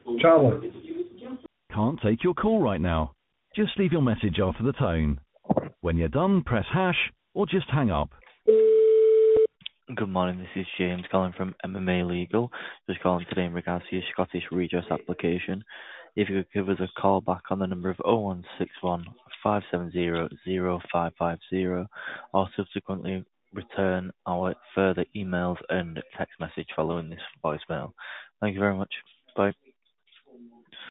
Charlie. Can't take your call right now. Just leave your message after the tone. When you're done, press hash or just hang up. Good morning, this is James calling from MMA Legal. Just calling today in regards to your Scottish redress application. If you could give us a call back on the number of 0161 570 0550 or subsequently return our further emails and text message following this voicemail. Thank you very much. Bye.